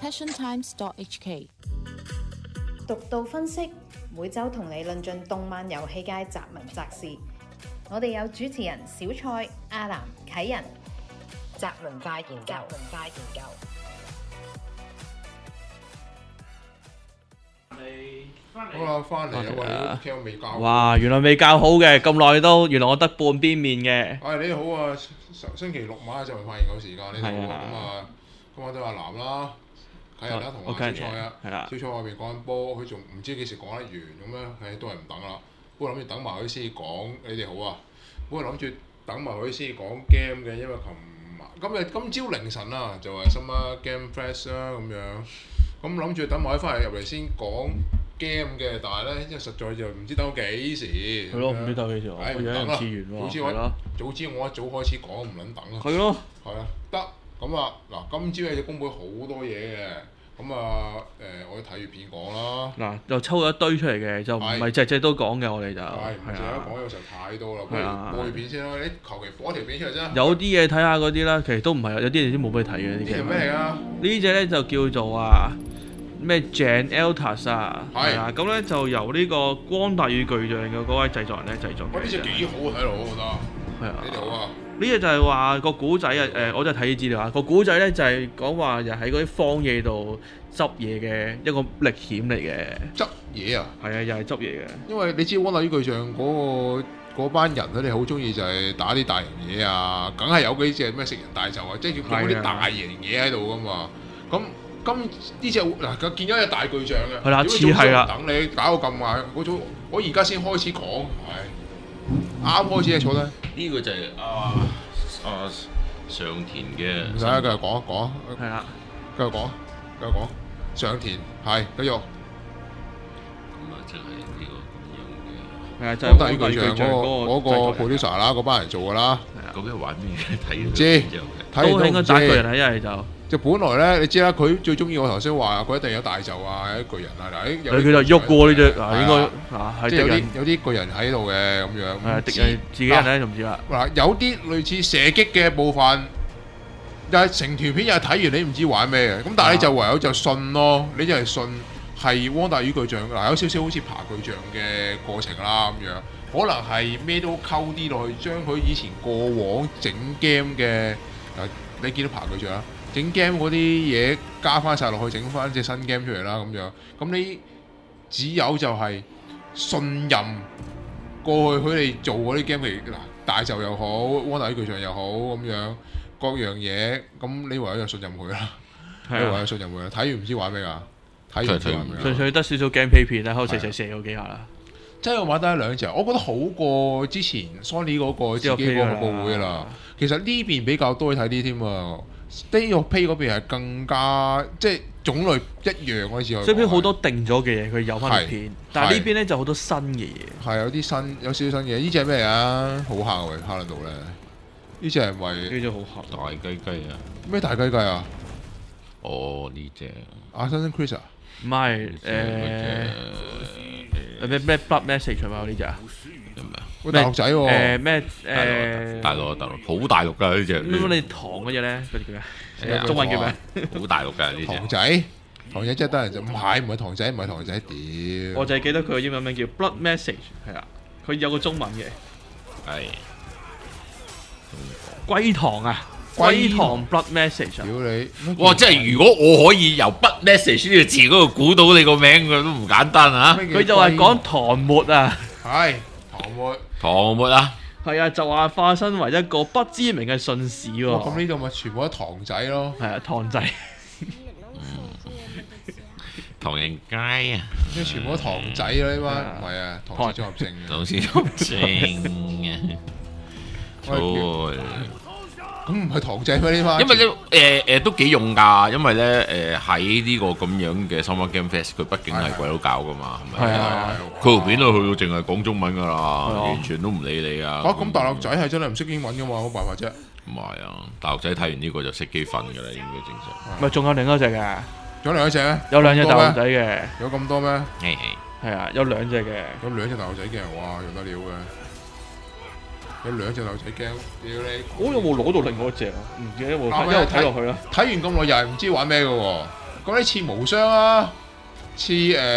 passiontimes.hk。 獨到分析，每週同你論盡動漫遊戲界雜文雜事。我哋有主持人小蔡、阿南、啟仁，雜文化研究。 好啦，翻嚟啦，喂，你聽我未教。 哇，原來未教好嘅，咁耐都，原來我得半邊面嘅。 你好啊，星期六晚就係發現有時間，你好啊，咁啊，今晚都阿南啦、啟仁啦同阿小蔡啊，小蔡外邊講緊波，佢仲唔知幾時講得完咁樣，都係唔等啦。本來諗住等埋佢先講，你哋好啊。本來諗住等埋佢先講 game 嘅，因為今朝凌晨啊，就係 Summer Game Fest 啦咁樣。咁諗住等埋佢翻嚟入嚟先講 game 嘅，但係咧，因為實在就唔知等到幾時。係咯，唔知等幾時。我有人次元喎。早知我一早開始講，唔撚等啦。係咯。係啊，得咁啊嗱，今朝有公佈好多嘢嘅，咁啊我睇完片講啦。嗱，就抽咗一堆出嚟嘅，就唔係隻隻都講嘅，我哋就係唔係啊？講有時候太多啦，不如播條片先啦。你求其播條片出嚟啫。有啲嘢睇下嗰啲啦，其實都唔係，有啲嘢都冇俾你睇嘅。呢隻咩嚟㗎？呢隻咧就叫做咩 Jan Altas 啊，係啊，咁咧就由呢個光達與巨像嘅嗰位製作人咧製作嘅。呢隻幾好睇咯，我覺得。係啊。呢度啊。呢隻就係話個古仔啊，我就睇啲資料啊。個古仔咧就係講話又喺嗰啲荒野度執嘢嘅一個歷險嚟嘅。執嘢啊？係啊，又係執嘢嘅。因為你知光達與巨像嗰班人咧，你好中意就係打啲大型嘢啊，梗係有嗰啲隻咩食人大獸啊，即係叫嗰啲大型嘢喺度噶嘛。咁呢隻嗱，佢見咗隻大巨像嘅，係啦，似係啦。等你搞到咁晏，我而家先開始講，係啱開始啊，坐低。 呢個就係上田嘅。唔使，繼續講一講。係啦， 繼續講。上田係繼續。 咁啊，即係呢個咁樣嘅。 係啊，就係光達與巨像嗰個 producer 啦，嗰班人做㗎啦。 究竟玩咩嘅？睇知， 都應該打巨人喺一係就。 就本來咧，你知啦，佢最中意我頭先話，佢一定有大袖啊，有啲巨人啊，嗱， 佢就喐過呢隻，嗱應該係即係有啲巨人喺度嘅咁樣。係敵人自己人咧就唔知啦。嗱， 有啲類似射擊嘅部分，又係成條片又係睇完你唔知玩咩嘅，咁但係你就唯有就信咯，你就係信係光達與巨像，嗱有少少好似爬巨像嘅過程啦咁樣，可能係咩都溝啲落去，將佢以前過往整 game 嘅嗱，你見到爬巨像啦。整 game 嗰啲嘢加翻晒落去，整翻隻新 game 出嚟啦咁樣。咁你只有就係信任過去佢哋做嗰啲 game，譬如嗱大袖又好，光達與巨像又好咁樣各樣嘢，咁你唯有就信任佢啦。你唯有信任佢啦。睇完唔知玩咩㗎？睇完唔知玩咩？ 純粹得少少 gameplay 片啦，可以射嗰幾下啦。真係玩得一兩隻，我覺得好過之前 Sony 嗰個自己嗰個報會啦。其實呢邊比較多睇啲添啊。State of Play 嗰邊係更加即係種類一樣嗰時候，所以好多定咗嘅嘢佢有翻條片，但係呢邊咧就好多新嘅嘢。 係有啲新，有少少新嘢。呢隻係咩啊？好蝦喎，蝦撚到咧。呢隻係咪？ 呢隻好蝦。 大雞雞啊！ 咩大雞雞啊？ 哦，呢隻。 Assassin's Creed 啊？ 唔係咩 Blood Message 嘛？呢隻啊？ 大陸仔喎， 大陸好大陸㗎呢隻。 咁你糖嗰隻咧，嗰啲叫咩？中文叫咩？ 好大陸㗎呢隻。 糖仔真係得人就唔係糖仔，唔係糖仔，屌！ 我就係記得佢個英文名叫 Blood Message， 係啊，佢有個中文嘅。係。龜糖啊！龜糖 Blood Message。屌你！ 哇！即係如果我可以由 Blood Message 呢個詞嗰度估到你個名，佢都唔簡單啊！ 佢就係講糖沫啊。 係。 糖沫啊， 係啊，就話化身為一個不知名嘅信使喎。 咁呢度咪全部都糖仔咯。 係啊，糖仔。 唐人街啊， 即係全部都糖仔啦呢班，唔係啊，唐氏綜合症。 唐氏綜合症啊。 咁唔係糖仔咩呢班？ 因為咧都幾用㗎，因為咧喺呢個咁樣嘅 Summer Game Fest，佢畢竟係鬼佬搞㗎嘛，係咪？係啊，佢條片都去到淨係講中文㗎啦，完全都唔理你啊！ 咁大陸仔係真係唔識英文㗎嘛，冇辦法啫。 唔係啊，大陸仔睇完呢個就熄機瞓㗎啦，應該正常。 咪仲有另一隻嘅？ 仲有另一隻咩？ 有兩隻大陸仔嘅。 有咁多咩？ 係啊，有兩隻嘅。 有兩隻大陸仔嘅，哇，用得了嘅。有兩隻牛仔 game，屌你！ 我有冇攞到另外一隻啊？唔記得喎，一路睇落去啦。 睇完咁耐又係唔知玩咩嘅喎。 嗰啲似無雙啊，似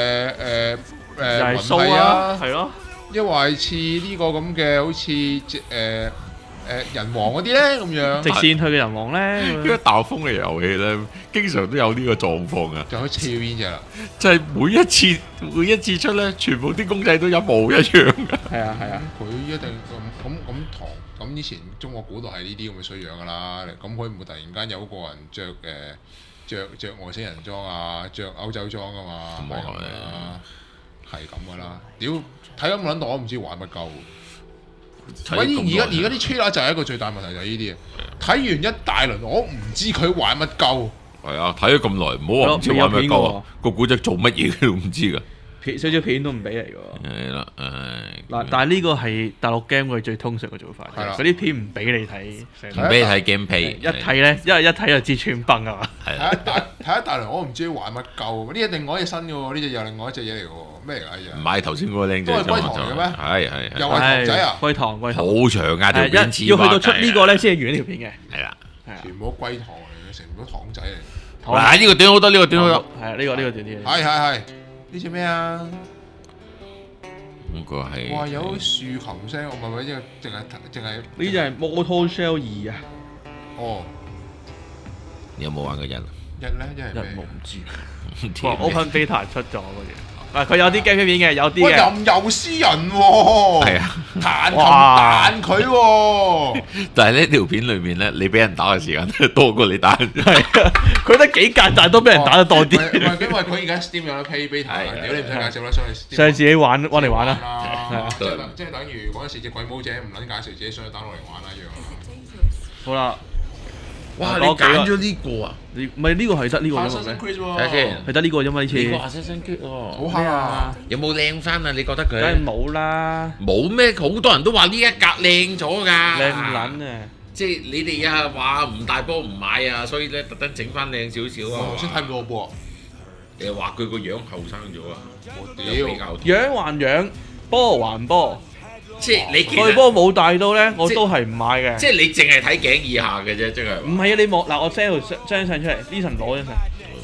係蘇啊，係咯， 因為似呢個咁嘅好似人王嗰啲咧咁樣， 直線去嘅人王咧， 因為大風嘅遊戲咧，經常都有呢個狀況啊， 就可以超邊隻啦， 即係每一次出咧，全部啲公仔都一模一樣㗎。 係啊， 佢一定咁以前中國古代係呢啲咁嘅衰樣㗎啦，咁佢唔會突然間有個人着外星人裝啊，着歐洲裝㗎嘛，係咁㗎啦，屌睇咁撚多我唔知玩乜鳩。而家啲 trailer 就係一個最大問題就係呢啲啊！睇完一大輪，我唔知佢玩乜鳩。係啊，睇咗咁耐，唔好話唔知玩乜鳩啊！個古仔做乜嘢佢都唔知㗎。 少少片都唔俾嚟㗎。係啦，嗱，但係呢個係大陸 game 佢最通常嘅做法。係啦，嗰啲片唔俾你睇， 唔俾你睇 gameplay。 一睇咧，因為一睇就知穿崩啊嘛。 睇一大輪，我唔知玩乜鳩。呢隻另外一隻新嘅喎，呢隻又另外一隻嘢嚟㗎喎。咩嚟㗎？ 唔係頭先嗰個靚仔。 都係龜堂嘅咩？ 係。 又係堂仔啊？ 龜堂。 好長啊條片， 要去到出呢個咧先係完呢條片嘅。 係啦。 全部都龜堂嚟嘅，成個堂仔嚟。 嗱呢個短好多，呢個短好多。 係呢個短啲。 係。呢隻咩啊？ 嗰個係。 哇！有豎琴聲，我唔係呢個，淨係。 呢隻係 Mortal Shell 2啊。 哦。 你有冇玩過一咧？ 一係咩？ 冇唔知。Open Beta 出咗嗰啲。佢有啲 game 片嘅，有啲嘅。 任由私人喎。係啊。彈佢喎。 但係呢條片裏面咧，你俾人打嘅時間多過你打人。 係啊。佢得幾格，但係都俾人打得多啲。 因為佢而家 Steam 有得 pay beta，屌你唔使介紹啦，上去自己玩嚟玩啦。 即係等於嗰陣時隻鬼武者唔撚介紹，自己上去 download 嚟玩一樣。 好啦。 哇！你揀咗呢個啊？ 唔係呢個係得呢個啫嘛？ 睇下先， 係得呢個啫嘛？呢次。 呢個 Assassin's Creed 喎。 好啊！ 有冇靚翻啊？你覺得佢？ 梗係冇啦。 冇咩？好多人都話呢一格靚咗㗎。 靚唔撚啊！ 即係你哋啊話唔大波唔買啊，所以咧特登整翻靚少少啊。 頭先睇唔到我波。 你話佢個樣後生咗啊？ 我屌！樣還樣，波還波。 即係你對波冇大到咧，我都係唔買嘅。 即係你淨係睇頸以下嘅啫，即係。 唔係啊！你望嗱，我 send 張相出嚟，呢層攞張相。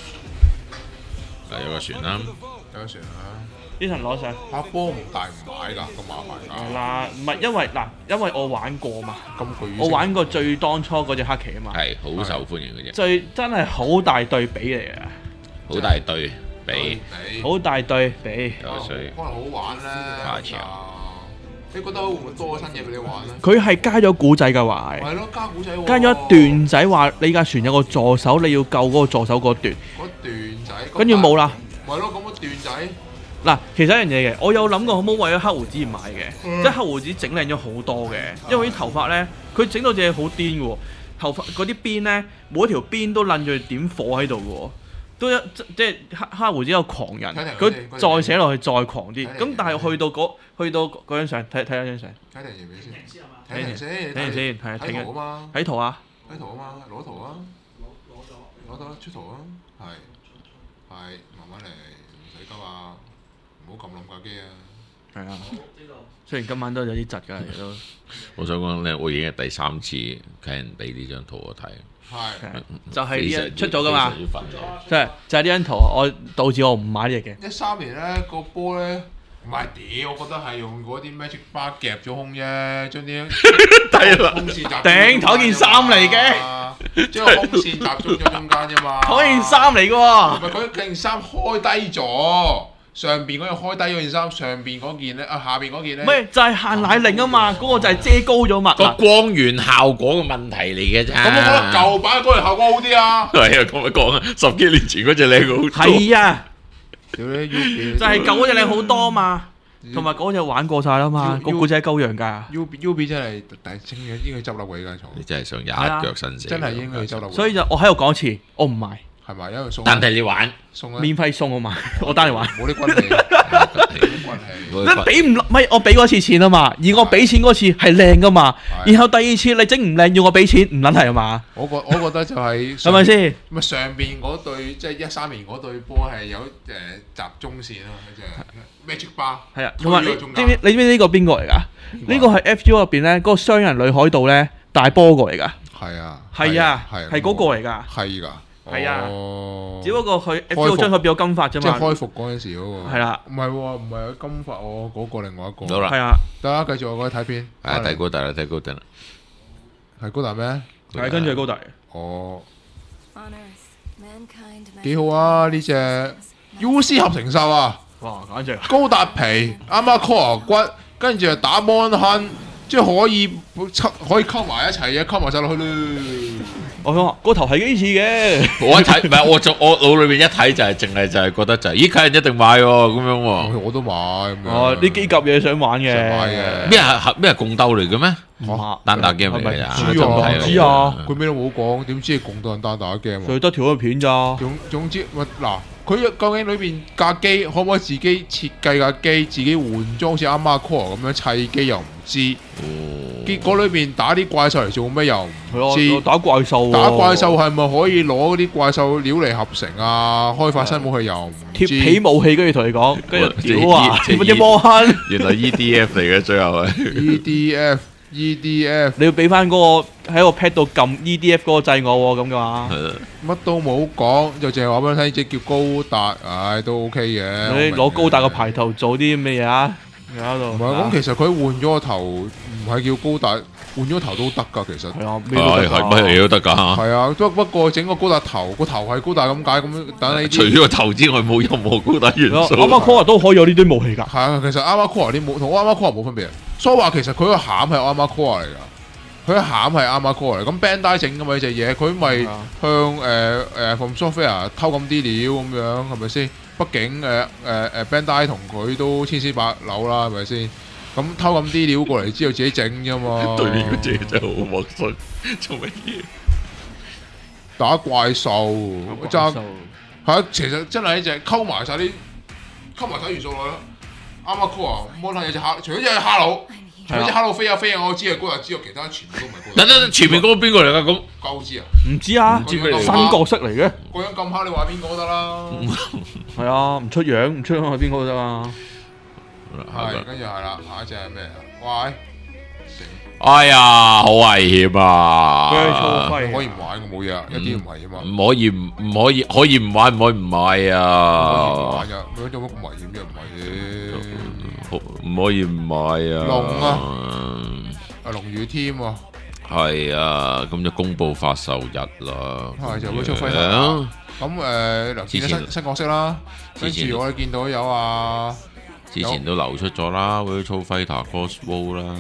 有個船啦， 有個船啊！ 呢層攞上。 拍波唔大唔買㗎，咁麻煩㗎。 嗱，唔係因為我玩過嘛。 咁佢我玩過最當初嗰隻黑旗啊嘛。 係好受歡迎嘅啫。 最真係好大對比嚟嘅。 好大對比。 好大對比。 可能好玩咧。你覺得會唔會多新嘢俾你玩咧？ 佢係加咗古仔㗎話係咯，加古仔喎。 加咗一段仔話你架船有個助手，你要救嗰個助手嗰段。 嗰段仔。 跟住冇啦。 係咯，咁嗰段仔。 嗱，其實一樣嘢嘅，我有諗過可唔可以為咗黑胡子而買嘅，即係黑胡子整靚咗好多嘅，因為啲頭髮咧，佢整到隻好癲嘅喎，頭髮嗰啲邊咧，每一條邊都撚住點火喺度嘅喎。都即係黑胡子有狂人，佢再寫落去再狂啲。咁但係去到嗰張相，睇張相。 睇定嘢俾先。 睇先，係睇圖啊嘛。 睇圖啊！ 睇圖啊嘛，攞圖啊！攞到出圖啊！係慢慢嚟，唔使急啊！唔好撳冧架機啊！ 係啊，雖然今晚都有啲窒㗎，其實都。 我想講咧，我已經係第3次睇人俾呢張圖我睇。 係， 就係呢張出咗㗎嘛，即係就係呢張圖，我導致我唔買呢隻嘅。 13年咧個波咧，唔係屌，我覺得係用嗰啲 Magic Bar 夾咗空啫，將啲空線集中。 頂頭件衫嚟嘅， 將個空線集中咗中間啫嘛。 嗰件衫嚟嘅喎。 唔係佢件衫開低咗。上邊嗰件開低嗰件衫，上邊嗰件咧，下邊嗰件咧， 咩就係限奶令啊嘛，嗰個就係遮高咗嘛。 個光源效果嘅問題嚟嘅啫。 咁我覺得舊版嘅光源效果好啲啊。 係啊，咁咪講啊，10幾年前嗰隻靚好多。 係啊， 就係舊嗰隻靚好多嘛，同埋嗰隻玩過晒啦嘛，個故仔係鳩樣㗎。 UB 真係大清嘅，應該執笠㗎而家。 你真係想一腳伸死。 真係應該執笠。 所以就我喺度講一次，我唔買。 係咪？因為送。 但係你玩送免費送我買，我單嚟玩。 冇啲軍氣， 你俾唔唔係我俾嗰次錢啊嘛，而我俾錢嗰次係靚噶嘛，然後第二次你整唔靚要我俾錢，唔撚係啊嘛？ 我覺得就係係咪先？ 咪上邊嗰對即係13年嗰對波係有集中線咯，就 Magic Bar。係啊，同埋你知唔知呢個邊個嚟㗎？呢個係 FGO 入邊咧嗰個雙人女海盜咧大波過嚟㗎。 係啊， 係嗰個嚟㗎。 係㗎。 係啊，只不過佢 FGO 將佢變咗金髮啫嘛。 即係開服嗰陣時嗰個。 係啦， 唔係喎，唔係金髮喎，嗰個另外一個。 好啦， 係啊， 得啦，繼續我睇片。 睇高達啦，睇高達啦。 係高達咩？ 係跟住係高達。 哦，幾好啊！呢隻 UC 合成獸啊！ 哇，簡直高達皮，啱啱 core 骨，跟住打 mon 亨，即係可以溝埋一齊嘅，溝埋晒落去啦。 我想話個頭係幾似嘅， 我一睇唔係我腦裏邊一睇就係淨係就係覺得就係，咦啟人一定買喎咁樣喎。 我都買咁樣。 哦，啲機甲嘢想玩嘅。 想買嘅。 咩係共鬥嚟嘅咩？單打 game 嚟㗎。 知啊， 佢咩都冇講，點知係共鬥人單打 game？ 最多條嗰片咋。 總之，嗱，佢究竟裏邊架機可唔可以自己設計架機，自己換裝，好似啱啱 core 咁樣砌機又唔知。結果裏邊打啲怪獸嚟做咩又唔知。 打怪獸。 打怪獸係咪可以攞啲怪獸料嚟合成啊？開發新武器又唔知。 貼皮武器跟住同你講，跟住屌啊！隻魔坑。 原來 EDF 嚟嘅最後係。 EDF， 你要俾翻嗰個喺個 pad 度撳 EDF 嗰個掣我喎，咁嘅嘛？ 乜都冇講，就淨係話俾你聽，隻叫高達，唉，都 OK 嘅。 你攞高達個牌頭做啲咩嘢啊？喺度。 唔係，咁其實佢換咗個頭，唔係叫高達，換咗個頭都得㗎，其實。 係啊，乜嘢都得㗎。 係啊，不過整個高達頭，個頭係高達咁解，咁等你。 除咗個頭之外，冇任何高達元素。 啱啱 Core 都可以有呢堆武器㗎。 係啊，其實啱啱 Core 啲冇同啱啱 Core 冇分別。所以話其實佢個餡係啱啱 core 嚟㗎，佢個餡係啱啱 core 嚟。咁 Bandai 整㗎嘛呢隻嘢，佢咪向From Software 偷咁啲料咁樣係咪先？畢竟Bandai 同佢都千絲百縷啦，係咪先？咁偷咁啲料過嚟之後自己整啫嘛。 對面嗰隻真係好陌生，做乜嘢？ 打怪獸，係啊，其實真係一隻溝埋晒元素落去。啱啱 core 摩拉有隻蝦，除咗隻蝦佬，除咗隻蝦佬飛啊飛啊，我知係高達之後，其他全部都唔係高達。 等前面嗰個邊個嚟㗎？咁鳩知啊？ 唔知啊，新角色嚟嘅。 個樣咁蝦，你話邊個都得啦？ 係啊，唔出樣係邊個都得啊？ 係，跟住係啦，下一隻係咩啊？喂！ 哎呀，好危險啊！ 可以唔玩，我冇嘢啊，一啲唔係啊嘛。 唔可以可以唔玩，唔可以唔買啊！ 玩噶，做乜咁危險啫？唔係嘅， 唔可以唔買啊！ 龍啊，龍與添啊， 係啊，咁就公佈發售日啦。 係就會出飛啦。咁梁健新角色啦，跟住我哋見到有啊， 之前都流出咗啦，Virtua Fighter Crossbow 啦。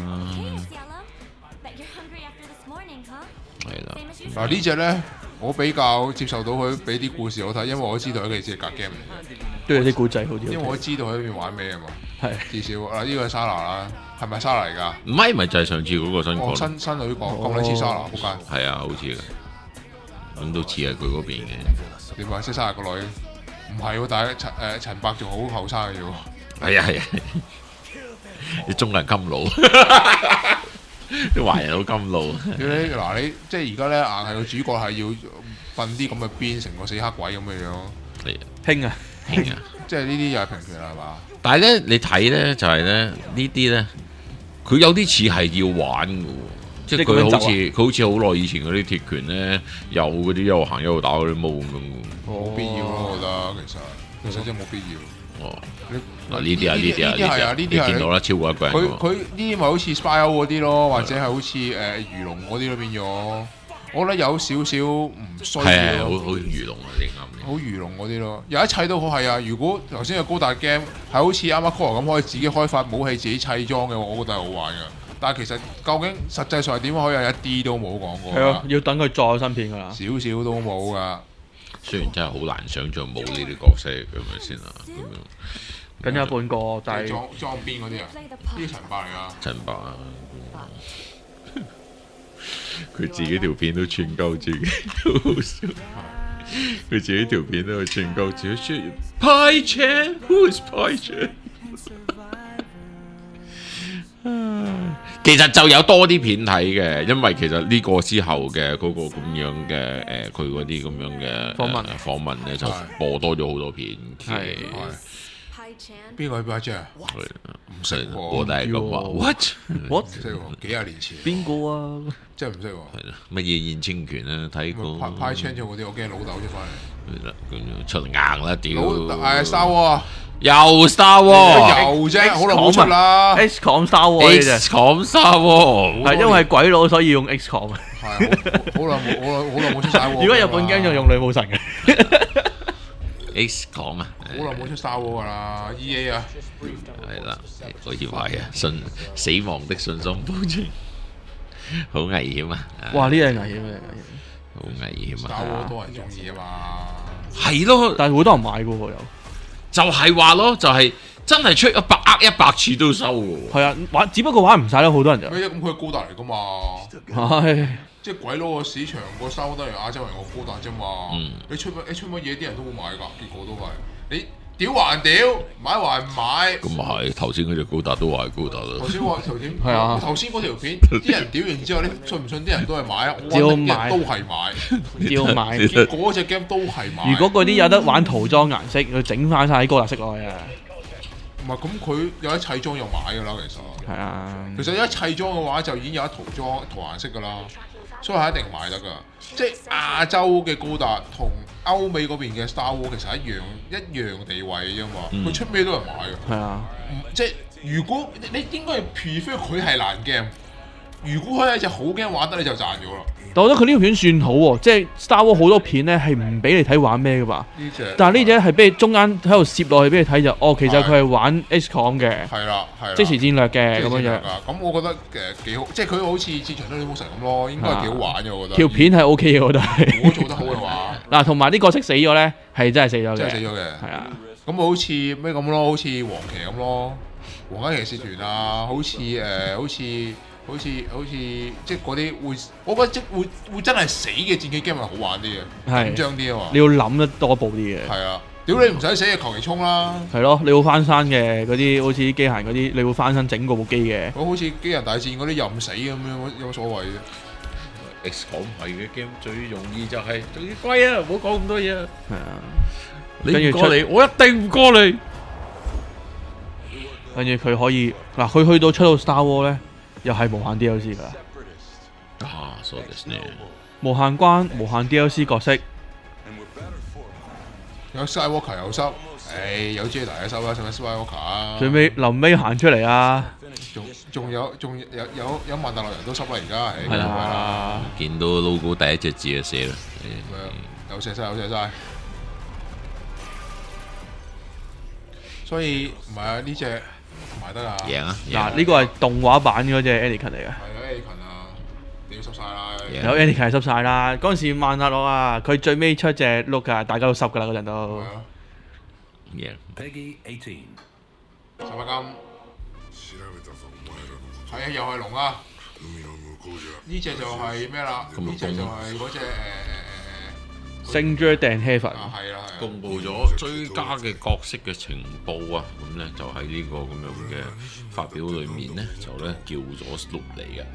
係啦， 嗱呢隻咧，我比較接受到佢俾啲故事我睇，因為我知道佢其實係格 game 嚟嘅， 都有啲故仔好啲。 因為我知道佢喺邊玩咩啊嘛， 係至少嗱呢個係莎娜啦，係咪莎娜嚟㗎？ 唔係，咪就係上次嗰個新角新女角咁撚似莎娜仆街。 係啊，好似嘅，咁都似係佢嗰邊嘅。 點解識莎娜個女？唔係喎，但係陳伯仲好後生嘅喎。 係啊係啊，啲中人金佬。啲壞人好甘露。 嗱你即係而家咧，硬係個主角係要瞓啲咁嘅邊，成個死黑鬼咁嘅樣。 係興啊興啊！ 即係呢啲又係平權啦，係嘛？ 但係咧，你睇咧就係咧呢啲咧，佢有啲似係要玩嘅喎，即係佢好似好耐以前嗰啲鐵拳咧，有嗰啲一路行一路打嗰啲毛咁嘅。 冇必要咯，我覺得其實真係冇必要。 哦，嗱呢啲啊，你見到啦，超過一個人。 佢呢啲咪好似 Spyro 嗰啲咯，或者係好似魚龍嗰啲咯變咗。我覺得有少少唔需要。係好魚龍啊，你啱。 好魚龍嗰啲咯，有一切都好係啊！如果頭先嘅高達 game 係好似啱啱 Core 咁可以自己開發武器、自己砌裝嘅，我覺得係好玩㗎。但係其實究竟實際上係點可以有一啲都冇講過？ 係啊，要等佢再有新片㗎啦。 少少都冇㗎。 雖然真係好難想像冇呢啲角色咁樣先啊，咁樣。 緊有半個，但係裝邊嗰啲啊？呢啲陳伯嚟㗎。陳伯啊！ 佢自己條片都串鳩自己，好好笑。佢自己條片都串鳩自己。Pie Chan，Who is Pie Chan？ 其實就有多啲片睇嘅，因為其實呢個之後嘅嗰個咁樣嘅佢嗰啲咁樣嘅訪問咧就播多咗好多片。係邊個Pai Chan啊？唔識喎， 我大咁話 what 唔識喎，幾廿年前。 邊個啊？ 真係唔識喎。 係啦，乜嘢燕青拳啊？睇過。 Pai Chan 嗰啲，我驚老豆出翻嚟。 係啦，咁出嚟硬啦，屌！ Star Wars 啊！ 又 Star Wars， 又啫，好耐冇出啦。 XCOM Star Wars 啫 ，XCOM Star Wars 係因為係鬼佬所以用 XCOM。 係好耐冇出 Star Wars。 如果日本 game 就用女武神嘅。 XCOM 啊， 好耐冇出 Star Wars 噶啦 ，EA 啊。 係啦，可以話嘅死亡的信心保證，好危險啊！ 哇，呢樣危險啊！ 好危險啊 ！Star Wars 多人中意啊嘛。 係咯， 但係好多人買嘅喎又。 就係話咯，就係真係出100次都收嘅喎。 係啊，只不過玩唔晒咯，好多人就。 咩啫？咁佢係高達嚟噶嘛？ 係。 即係鬼佬個市場個收得嚟亞洲人個高達啫嘛。你出乜嘢啲人都會買㗎，結果都係你屌還屌，買還買。 咁啊係，頭先嗰隻高達都話係高達啦。 頭先嗰條片，啲人屌完之後，你信唔信啲人都係買啊？ 照買都係買， 照買。 結果嗰隻 game 都係買。 如果嗰啲有得玩塗裝顏色，佢整翻晒啲高達色落去啊！ 唔係咁，佢有得砌裝又買㗎啦，其實。 係啊。 其實一砌裝嘅話，就已經有得塗顏色㗎啦。所以係一定買得㗎，即係亞洲嘅高達同歐美嗰邊嘅 Star Wars 其實一樣地位啫嘛，佢出咩都有人買㗎。 係啊， 即係如果你應該係 prefer 佢係爛 game，如果佢係一隻好 game 玩得你就賺咗啦。 但我覺得佢呢條片算好喎，即係 Star Wars 好多片咧係唔俾你睇玩咩㗎嘛。 呢隻， 但係呢隻係俾你中間喺度攝落去俾你睇就，其實佢係玩 XCOM 嘅。 係啦， 即時戰略嘅咁樣樣。 咁我覺得幾好，即係佢好似戰場女武神咁咯，應該係幾好玩嘅，我覺得。 條片係 OK 嘅，我覺得係。 如果做得好嘅話。 嗱，同埋啲角色死咗咧，係真係死咗嘅。 真係死咗嘅。係啊。咁好似咩咁咯？好似黃旗咁咯，皇家騎士團啊，好似即係嗰啲會，我覺得即會真係死嘅戰棋 game 係好玩啲嘅，緊張啲啊嘛。你要諗得多步啲嘅。係啊，屌你唔使死嘅，求其衝啦。 係咯，你會翻山嘅嗰啲，好似啲機械嗰啲，你會翻身整嗰部機嘅。 好似機人大戰嗰啲任死咁樣，有乜所謂啫 ？XCOM 係嘅 game 最容易就係仲要貴啊！唔好講咁多嘢啊。 係啊， 你唔過嚟，我一定唔過嚟。 跟住佢可以嗱，佢去到出到 Star Wars 咧。又係無限 DLC 㗎， そうですね。 無限關、無限 DLC 角色， 有 Skywalker 又收，有 Jedi 又收啦，使乜 Skywalker 啊？ 最尾臨尾行出嚟啊！ 仲有曼達洛人都收啦，而家係啦， 見到 logo 第一隻字就寫啦， 有寫晒，所以唔係啊呢隻。買得啊！ 贏啊！ 嗱，呢個係動畫版嗰隻 Anakin 嚟嘅。係啊 Anakin 啊，你要濕晒啦。 有 Anakin 係濕晒啦。嗰陣時曼達洛啊，佢最尾出隻 look 啊，大家都濕㗎啦嗰陣都。 贏。 Peggy 18。十八金。係啊，又係龍啊！呢隻就係咩啦？呢隻就係嗰隻星爵定 Heaven 公佈咗最佳嘅角色嘅情報啊，咁咧就喺呢個咁樣嘅發表裏面咧，就咧叫咗碌嚟嘅。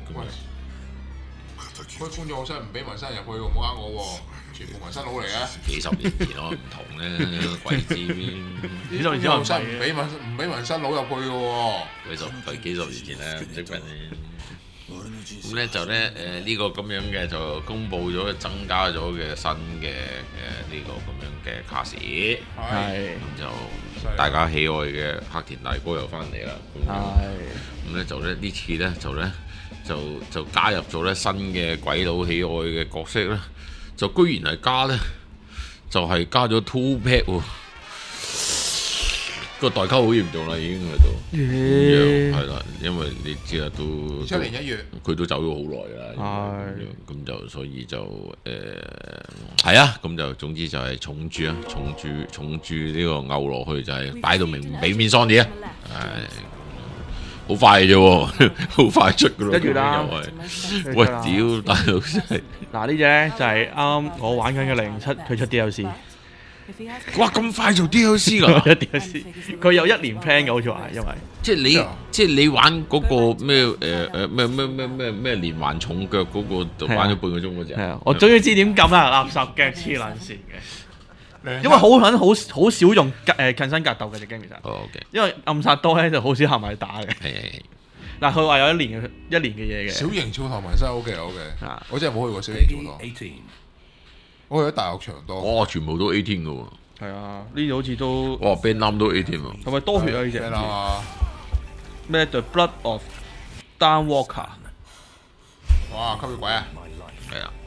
喂，觀眾室唔俾紋身入去喎，唔好呃我喎，全部紋身佬嚟嘅。 幾十年前可能唔同咧，鬼知邊？ 幾十年前唔俾紋身佬入去嘅喎。 幾十年前咧，唔識分咧。咁咧就咧呢個咁樣嘅就公佈咗增加咗嘅新嘅呢個咁樣嘅卡士， 係咁就大家喜愛嘅黑田大哥又翻嚟啦，咁咧就咧呢次咧就加入咗咧新嘅鬼佬喜愛嘅角色咧，就居然係加咧就係加咗 two pack 喎。個代溝好嚴重啦，已經喺度，係啦，因為你知啦，都 7年1月， 佢都走咗好耐啦，咁就所以就係啊，咁就總之就係重注呢個牛落去，就係擺到明唔俾面桑啲啊，好快啫喎，好快出噶咯， 一月啦， 喂屌大佬真係， 嗱呢隻咧就係啱我玩緊嘅007，佢出 DLC。 哇！咁快做 DLC 㗎 ？DLC 佢有1年 plan 嘅，好似話係因為即係你玩嗰個咩咩連環重腳嗰個，就玩咗半個鐘嗰隻。 係啊，我終於知點撳啦！垃圾腳黐撚線嘅。 因為好少用近身格鬥嘅隻 game 其實。 OK。 因為暗殺多咧就好少行埋打嘅。 係。 嗱，佢話有一年嘅嘢嘅。 小型操堂紋身 OK。我真係冇去過小型操堂。我去咗大學場多。 哇！全部都18嘅喎。 係啊，呢度好似都。 哇 ！Vietnam 都18喎。 係咪多血啊？呢隻。 咩啦？ 咩 The Blood of Dan Walker。 哇！吸血鬼啊！ 係啊。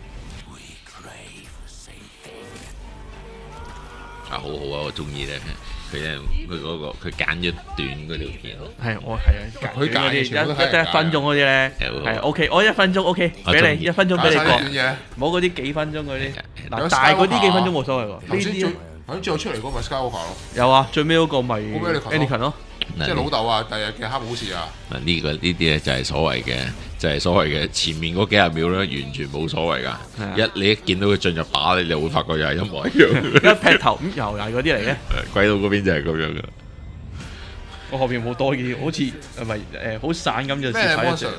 好好啊！我中意咧，佢嗰個佢揀咗短嗰條片。係啊，佢揀一分鐘嗰啲咧，係 OK， 我1分鐘 OK， 俾你1分鐘俾你過，冇嗰啲幾分鐘嗰啲。嗱，大嗰啲幾分鐘冇所謂喎。 頭先最後出嚟嗰個咪 Skywalker 咯。 有啊，最尾嗰個咪 Anakin 咯。 即係老豆啊！第日嘅黑武士啊！ 呢啲咧就係所謂嘅，前面嗰幾十秒咧完全冇所謂㗎。你一見到佢進入打你就會發覺又係一模一樣。 一劈頭又係嗰啲嚟嘅。 鬼佬嗰邊就係咁樣㗎。 我後邊冇多嘢，好似好散咁就接睇一隻。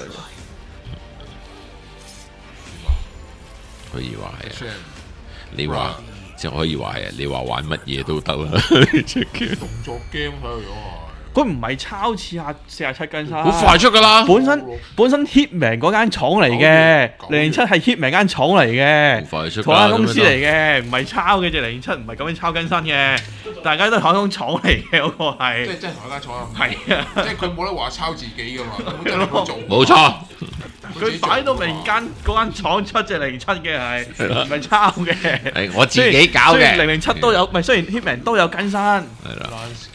可以話係啊，你話即係可以話係啊，你話玩乜嘢都得啦。 動作 game 睇個樣啊！ 佢唔係抄似下47更新， 好快出㗎啦！ 本身 Hitman 嗰間廠嚟嘅，007係 Hitman 間廠嚟嘅，同一公司嚟嘅，唔係抄嘅。隻007唔係咁樣抄更新嘅，大家都係同一間廠嚟嘅嗰個係。 即係同一間廠啊！ 係啊， 即係佢冇得話抄自己㗎嘛，咁真係冇做。 冇錯， 佢擺到明嗰間廠出隻007嘅係，唔係抄嘅。 係我自己搞嘅。 雖然007都有，唔係雖然 Hitman 都有更新。係啦。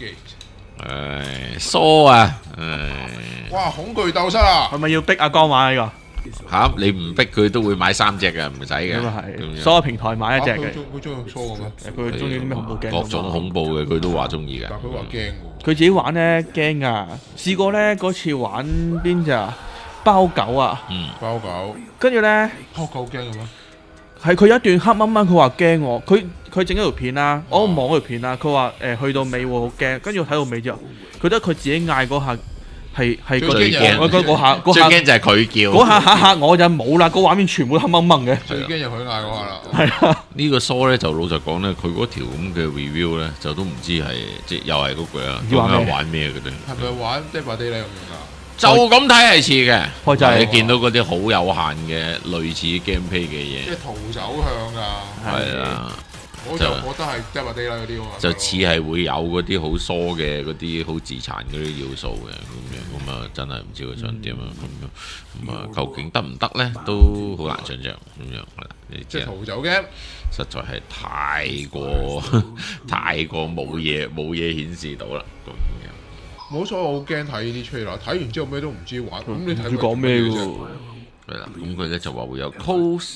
疏啊！ 哇，恐懼鬥室啊！ 係咪要逼阿江買呢個？嚇！你唔逼佢都會買3隻嘅，唔使嘅。 咁啊係，所有平台買一隻嘅。 佢中意疏嘅咩？ 佢中意啲咩恐怖 game？ 各種恐怖嘅佢都話中意嘅。 但佢話驚喎。 佢自己玩咧驚㗎，試過咧嗰次玩邊隻啊？包狗啊！ 包狗。 跟住咧， 包狗驚嘅咩？ 係佢有一段黑掹掹，佢話驚我。佢整咗條片啦，我望嗰條片啦，佢話去到尾會好驚，跟住我睇到尾之後，佢覺得佢自己嗌嗰下係最驚， 嗰下最驚就係佢叫。 嗰下嚇我就冇啦，個畫面全部黑掹掹嘅。 最驚就佢嗌嗰下啦。 係啊， 呢個疏咧就老實講咧，佢嗰條咁嘅 review 咧就都唔知係即係又係嗰句啊，究竟玩咩嘅啫？ 係咪玩 Dead by Daylight咁樣㗎？ 就咁睇係似嘅， 你見到嗰啲好有限嘅類似 gameplay 嘅嘢， 即係逃走向㗎。 係啊， 我就覺得係 Dead by Daylight嗰啲啊嘛。 就似係會有嗰啲好疏嘅嗰啲好自殘嗰啲要素嘅咁啊，真係唔知佢想點啊咁啊，究竟得唔得咧？都好難想像咁樣係啦。 即係逃走 game， 實在係太過冇嘢顯示到啦咁樣。 冇所謂，我好驚睇呢啲 trailer，睇完之後咩都唔知玩。咁你睇佢講咩喎？ 係啦，咁佢咧就話會有 Close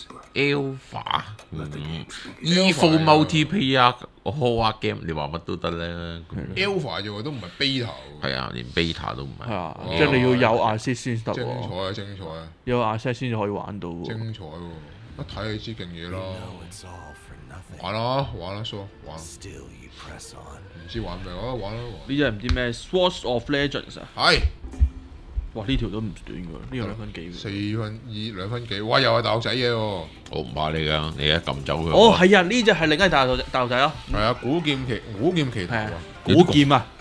Alpha、Evil Multiplayer Horror Game， 你話乜都得咧。 Alpha 啫喎，都唔係 beta。係啊，連 beta 都唔係。 係啊，即係你要有 access 先得喎。 精彩啊！精彩啊！ 有 access 先至可以玩到喎。 精彩喎！一睇你知勁嘢啦。玩啦，玩啦，疏玩。唔知玩咩？我玩啦。 呢隻唔知咩 Swords of Legends 啊？ 係。 哇！呢條都唔短㗎，呢條2分幾。 2分幾，哇！又係大陸仔嘢喎。 我唔怕你㗎，你而家撳走佢。 哦，係啊，呢隻係另一個大陸仔咯。 係啊，古劍奇圖啊， 古劍啊！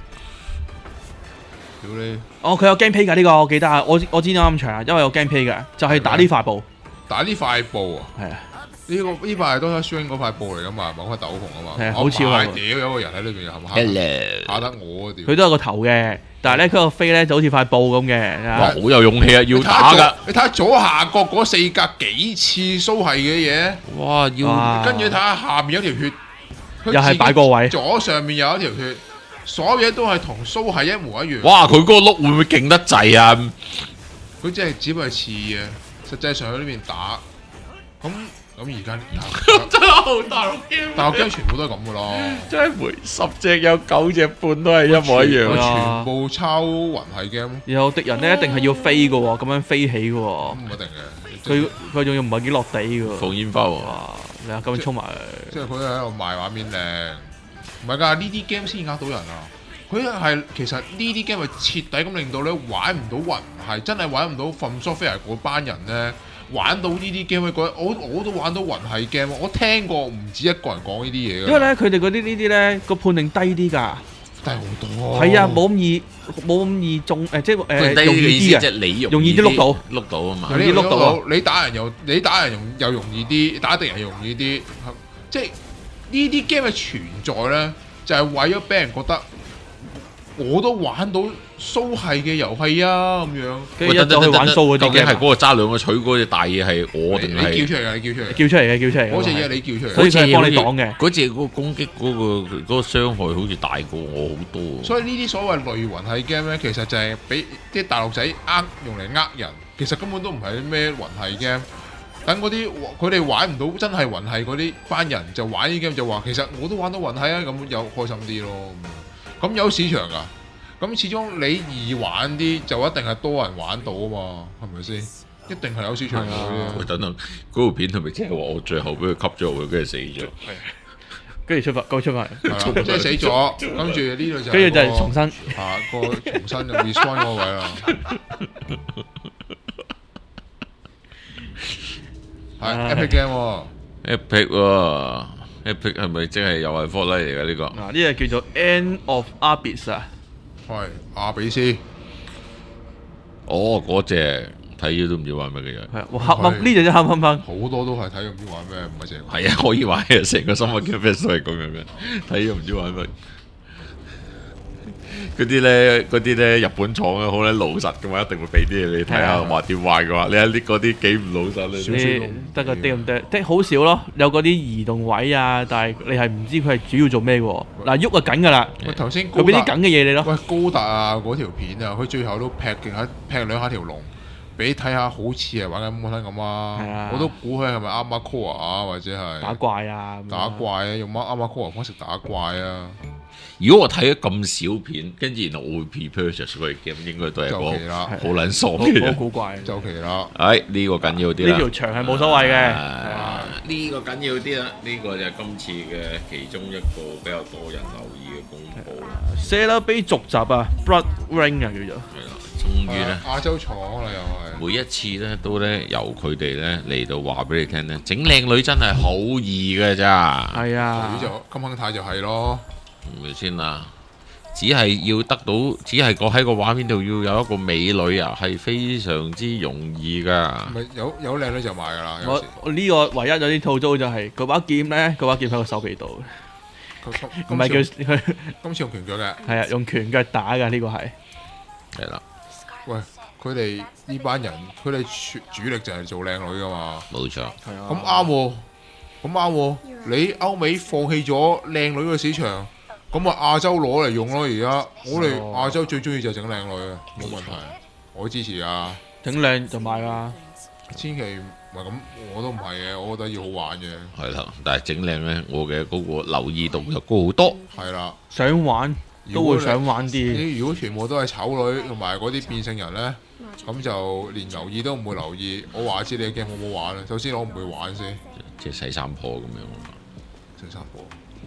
屌你！ 哦，佢有 gameplay 㗎呢個，我記得啊，我知啱咁長啊，因為有 gameplay 㗎，就係打呢塊布。 打呢塊布啊！ 係啊。 呢塊係多咗 swing 嗰塊布嚟噶嘛，某塊斗篷啊嘛。 係好似喎。 屌有個人喺裏邊又嚇得我啊！屌。 佢都有個頭嘅，但係咧佢個飛咧就好似塊布咁嘅。 哇！好有勇氣啊，要打㗎。 你睇下左下角嗰4格幾似蘇係嘅嘢。 哇！要跟住睇下下面有條血， 又係擺個位。 左上面有一條血，所有嘢都係同蘇係一模一樣。 哇！佢嗰個碌會唔會勁得滯啊？ 佢真係只不過係似嘅，實際上喺呢邊打咁而家真係好大陸 game， 大陸 game全部都係咁噶咯， 真係每10隻有9隻半都係一模一樣全部抄雲係 game。 然後敵人咧一定係要飛嘅喎，咁樣飛起嘅喎。 唔一定嘅，佢仲要唔係幾落地嘅喎。 放煙花喎， 你話咁樣衝埋去。即係佢喺度賣畫面靚，唔係㗎，呢啲 game 先呃到人啊！佢係其實呢啲 game 係徹底咁令到你玩唔到雲係，真係玩唔到From Software嗰班人咧。 玩到呢啲 game 嗰我都玩到魂系 game， 我聽過唔止一個人講呢啲嘢。 因為咧佢哋嗰啲呢啲咧個判定低啲㗎， 低好多。 係啊，冇咁易中即係容易啲嘅， 即係你容易啲碌到啊嘛。 容易碌到， 你打人又容易啲，打敵人又容易啲。即係呢啲 game 嘅存在咧，就係為咗俾人覺得我都玩到蘇系嘅遊戲啊咁樣。 跟住一就去玩蘇嗰啲 game。 究竟係嗰個揸兩個錘嗰隻大嘢係我定係？ 你叫出嚟㗎，你叫出嚟。 叫出嚟嘅，叫出嚟。 嗰隻嘢你叫出嚟。 所以佢係幫你擋嘅。 嗰隻嗰個攻擊嗰個傷害好似大過我好多。 所以呢啲所謂類魂系 game 咧，其實就係俾啲大陸仔用嚟呃人，其實根本都唔係咩魂系 game。等嗰啲佢哋玩唔到真係魂系嗰啲班人就玩呢啲 game 就話，其實我都玩到魂系啊，咁有開心啲咯。咁有市場㗎。咁始終你易玩啲就一定係多人玩到啊嘛，係咪先？一定係有市場嘅。 喂，等等，嗰條片係咪即係話我最後俾佢吸咗佢，跟住死咗？ 係。跟住出翻嚟，即係死咗，跟住呢度就跟住就係重新個重新 respawn 嗰位啦。係 Epic Game 喎 ，Epic 喎 ，Epic 係咪即係又係 Fortnite 嚟嘅呢個？ 嗱，呢個叫做 End of Abyss 啊。 係阿比斯。 哦，嗰隻睇咗都唔知玩乜嘅嘢。 係，黑掹呢隻真黑掹掹。 好多都係睇咗唔知玩咩，唔係成。 係啊，可以玩嘅，成個生活嘅 best 都係咁樣嘅，睇咗唔知玩乜。嗰啲咧，日本廠咧好咧老實嘅嘛，一定會俾啲嘢你睇下，話點玩嘅話，你睇啲嗰啲幾唔老實咧。 得個啲咁多，即係好少咯。有嗰啲移動位啊，但係你係唔知佢係主要做咩嘅喎。嗱，喐就緊㗎啦。 喂，頭先佢俾啲緊嘅嘢你咯。 喂，高達啊嗰條片啊，佢最後都劈兩下條龍，俾你睇下，好似係玩緊摩登咁啊。我都估佢係咪啱啱 core 啊，或者係打怪啊？ 打怪啊，用啱啱 core 方式打怪啊。 如果我睇咗咁少片，跟住然後我會 pre-purchase 嗰個 game， 應該都係個好撚爽嘅。 好古怪， 就奇啦。 呢個緊要啲啦。 呢條牆係冇所謂嘅。 呢個緊要啲啦。呢個就係今次嘅其中一個比較多人留意嘅公佈啦。 Celebrate 續集啊 ，Blood Ring 啊叫做。 係啦，終於咧。 亞洲廠啦又係。 每一次咧都咧由佢哋咧嚟到話俾你聽咧，整靚女真係好易嘅咋。 係啊。 就金亨泰就係咯。 咪先啦，只係要得到，只係喺個畫面度要有一個美女啊，係非常之容易噶。 咪有靚女就買噶啦。 我呢個唯一有啲套租就係佢把劍咧，佢把劍喺個手臂度，唔係叫佢今次用拳腳嘅。 係啊，用拳腳打嘅呢個係。 係啦。 喂，佢哋呢班人，佢哋主力就係做靚女噶嘛。 冇錯。 係啊。咁啱喎，咁啱喎，你歐美放棄咗靚女嘅市場。咁啊亞洲攞嚟用咯，而家我哋亞洲最中意就整靚女啊，冇問題，我支持啊！ 整靚就買啦， 千祈唔係咁，我都唔係嘅，我覺得要好玩嘅。 係啦，但係整靚咧，我嘅嗰個留意度就高好多。 係啦， 想玩都會想玩啲。 如果全部都係醜女同埋嗰啲變性人咧，咁就連留意都唔會留意。我話知你嘅 game 好唔好玩咧？首先我唔會玩先， 即係洗衫婆咁樣。 洗衫婆。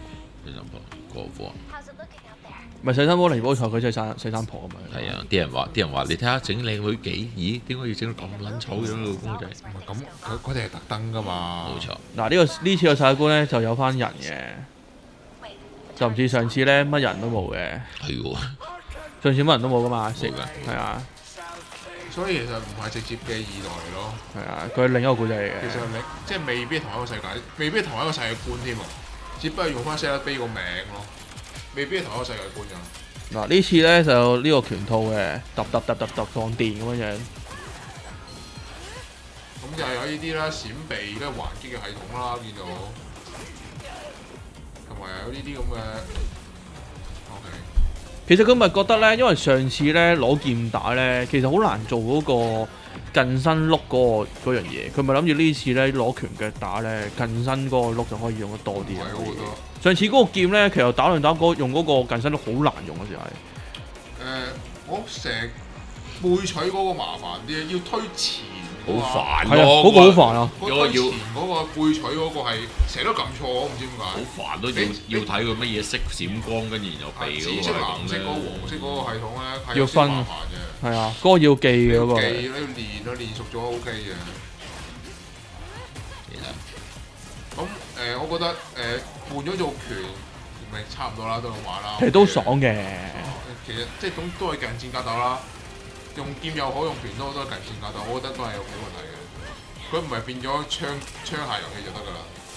唔係洗衫婆嚟波賽，佢真係洗衫婆咁樣。 係啊，啲人話你睇下整靚女幾？咦，點解要整到咁撚醜樣老公仔？ 唔係咁，佢哋係特登噶嘛。 冇錯。 嗱呢次嘅世界觀咧就有翻人嘅，就唔似上次咧乜人都冇嘅。 係喎， 上次乜人都冇噶嘛， 冇㗎。 係啊。 所以其實唔係直接嘅二代嚟咯。 係啊，佢係另一個故仔嚟嘅。 其實即係未必係同一個世界，未必係同一個世界觀添啊。只不過用翻 Celebrate 個名咯，未必係同一個世界觀㗎。 嗱呢次咧就呢個拳套嘅，揼放電咁樣樣。 咁就係有呢啲啦，閃避跟住還擊嘅系統啦，見到，同埋有呢啲咁嘅。OK。 其實佢咪覺得咧，因為上次咧攞劍打咧，其實好難做嗰個近身碌嗰樣嘢，佢咪諗住呢次咧攞拳腳打咧，近身嗰個碌就可以用得多啲。上次嗰個劍咧，其實打兩打用嗰個近身碌好難用嗰時係。 我成背取嗰個麻煩啲，要推前。 好煩咯，嗰個好煩啊！ 嗰個前嗰個背取嗰個係成日都撳錯，我唔知點解。 好煩都要睇佢乜嘢色閃光，跟住然後避嗰個。紫色、藍色嗰個、黃色嗰個系統咧，係有啲麻煩嘅。 係啊，嗰個要記嘅嗰個。 記你要練熟咗 OK 嘅。 我覺得換咗做拳咪差唔多啦，都咁玩啦。 其實都爽嘅。 其實即係都係近戰格鬥啦，用劍又好，用拳都好，都係近戰格鬥，我覺得都係冇問題嘅。佢唔係變咗槍械遊戲就得㗎啦。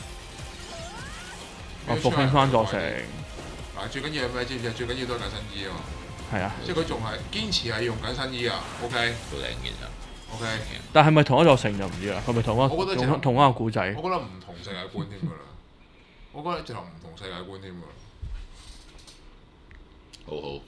我復興翻咗成。 嗱，最緊要係咩？知唔知？最緊要都係緊身衣啊嘛。 係啊。 即係佢仲係堅持係用緊身衣啊。OK。 都靚嘅就。OK。 但係咪同一座城就唔知啦？係咪同一個古仔？ 我覺得唔同世界觀添㗎啦。我覺得直頭唔同世界觀添㗎。 好。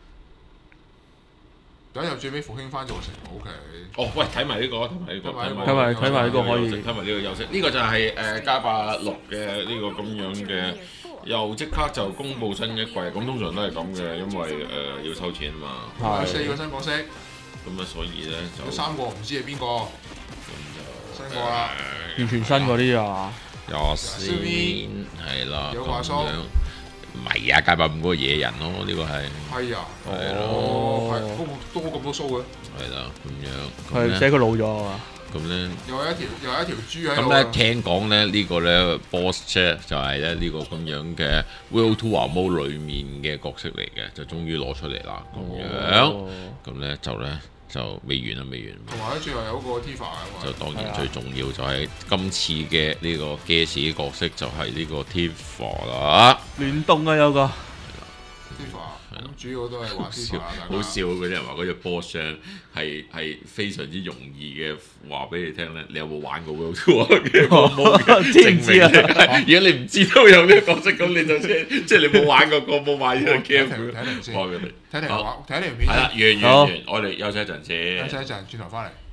等又最尾復興翻座城 ，OK。 哦，喂，睇埋呢個，睇埋呢個可以， 睇埋呢個休息。呢個就係加86嘅呢個咁樣嘅，又即刻就公佈新一季。咁通常都係咁嘅，因為要收錢啊嘛。 有4個新角色。 咁啊，所以咧就 3個唔知係邊個。咁就新個啦。 完全新嗰啲啊。 有先係啦。 有華叔。 唔係啊，街霸5嗰個野人咯，呢個係。 係啊。 係咯。都咁多須嘅。係啦，咁樣。 係，即係佢老咗啊。 咁咧。 又有一條豬喺度。 咁咧聽講咧呢個咧 Boss Chat 就係咧呢個咁樣嘅 World Tour Mode 裡面嘅角色嚟嘅，就終於攞出嚟啦。咁樣。咁咧就未完。 同埋咧，最後有個 Tifa 啊嘛。 就當然最重要就係今次嘅呢個 Gas 角色就係呢個 Tifa 啦。 聯動啊有個。 Tifa 咁主要都係玩 Tifa 啦。 好笑嗰啲人話嗰隻 Boss 係非常之容易嘅，話俾你聽咧。你有冇玩過 World Tour 嘅？ 知唔知啊？ 如果你唔知道有呢個角色，咁你就即係你冇玩過冇買呢個 game。 睇嚟先。 睇嚟睇條片。 係啦，完，我哋休息一陣先。 休息一陣，轉頭翻嚟。